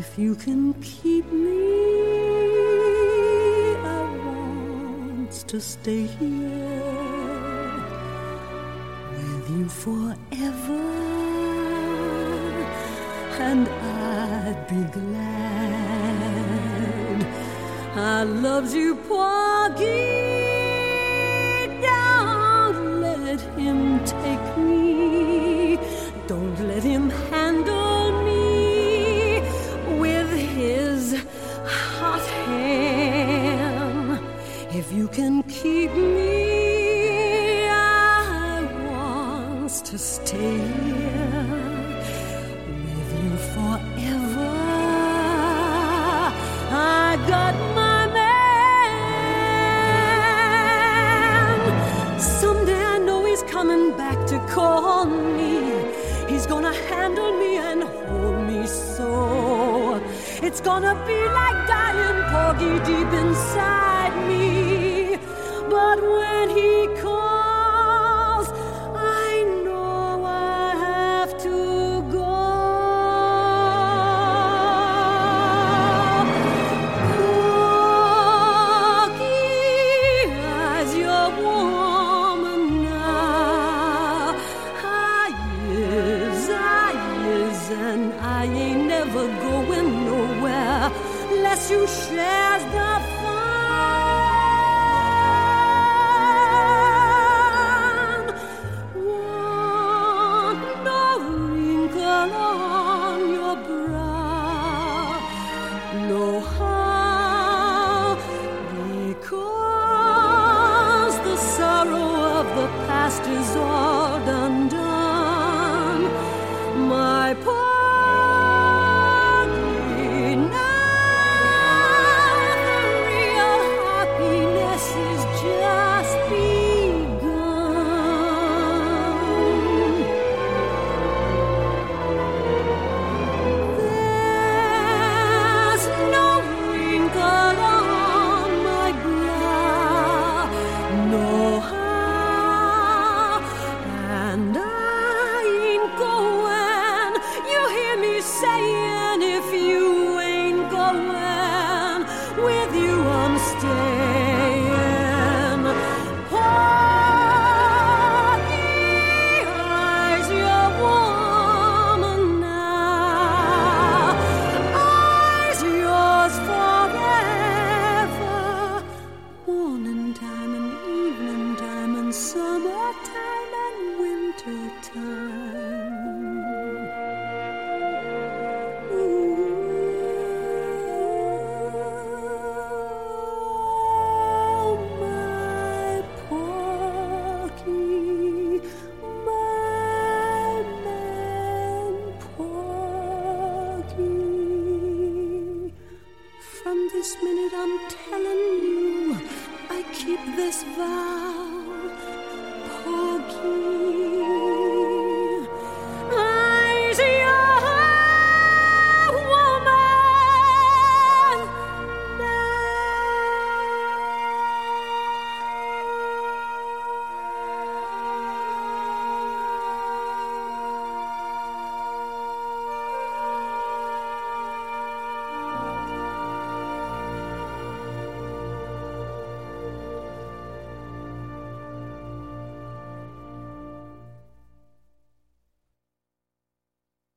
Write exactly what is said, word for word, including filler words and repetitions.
If you can keep me, I want to stay here with you forever, and I'd be glad. I loved you, Porgy. Don't let him take me. Don't let him handle me with his hot hand. If you can keep me, I want to stay here with you forever. I got my man. Someday I know he's coming back to call me. He's gonna handle me and hold me so. It's gonna be like dying, Porgy, deep inside me. But when he calls, I know I have to go. Porgy, as your woman now, I is, I is, and I ain't never going nowhere unless you share the fun. Want no wrinkle on your brow, no how, because the sorrow of the past is all done done. My Porgy, now the real happiness is just begun. There's no wrinkle on my brow, no how, and I ain't going. You hear me saying, if you ain't going, with you I'm staying. Porgy, I's your woman now. I's yours forever. Morning time and evening time and summertime and winter time.